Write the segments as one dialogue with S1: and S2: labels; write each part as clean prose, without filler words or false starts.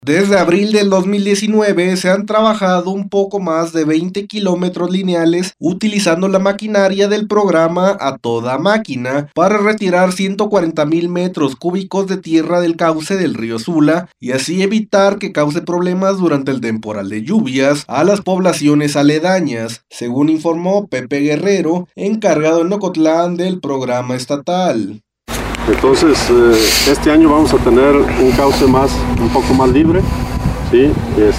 S1: Desde abril del 2019 se han trabajado un poco más de 20 kilómetros lineales utilizando la maquinaria del programa A Toda Máquina para retirar 140,000 metros cúbicos de tierra del cauce del río Sula y así evitar que cause problemas durante el temporal de lluvias a las poblaciones aledañas, según informó Pepe Guerrero, encargado en Ocotlán del programa estatal.
S2: Entonces, este año vamos a tener un cauce un poco más libre, ¿sí?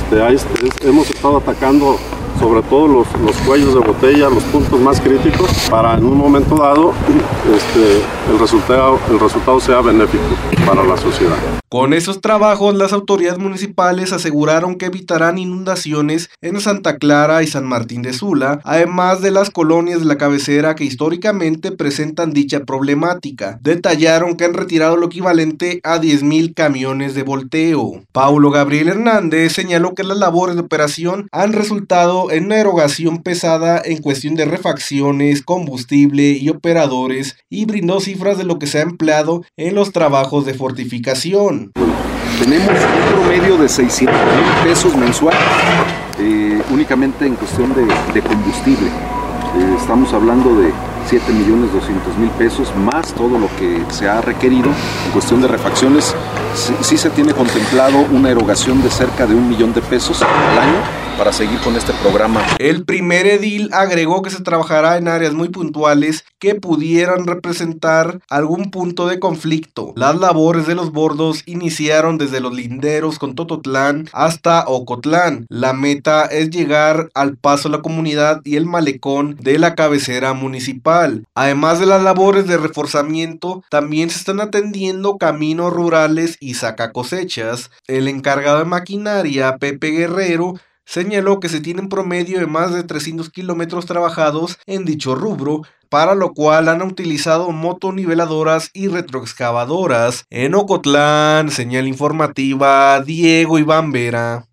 S2: Hemos estado atacando sobre todo los cuellos de botella, los puntos más críticos, para en un momento dado el resultado sea benéfico para la sociedad.
S1: Con esos trabajos, las autoridades municipales aseguraron que evitarán inundaciones en Santa Clara y San Martín de Sula, además de las colonias de la cabecera que históricamente presentan dicha problemática. Detallaron que han retirado lo equivalente a 10,000 camiones de volteo. Paulo Gabriel Hernández señaló que las labores de operación han resultado en una erogación pesada en cuestión de refacciones, combustible y operadores, y brindó cifras de lo que se ha empleado en los trabajos de fortificación.
S3: Tenemos un promedio de 600,000 pesos mensuales únicamente en cuestión de combustible. Estamos hablando de 7,200,000 pesos más todo lo que se ha requerido en cuestión de refacciones. Sí se tiene contemplado una erogación de cerca de 1,000,000 de pesos al año para seguir con este programa.
S1: El primer edil agregó que se trabajará en áreas muy puntuales que pudieran representar algún punto de conflicto. Las labores de los bordos iniciaron desde los linderos con Tototlán hasta Ocotlán. La meta es llegar al paso a la comunidad y el malecón de la cabecera municipal. Además de las labores de reforzamiento, también se están atendiendo caminos rurales y sacacosechas. El encargado de maquinaria, Pepe Guerrero, señaló que se tiene un promedio de más de 300 kilómetros trabajados en dicho rubro, para lo cual han utilizado motoniveladoras y retroexcavadoras. En Ocotlán, señal informativa, Diego Iván Vera.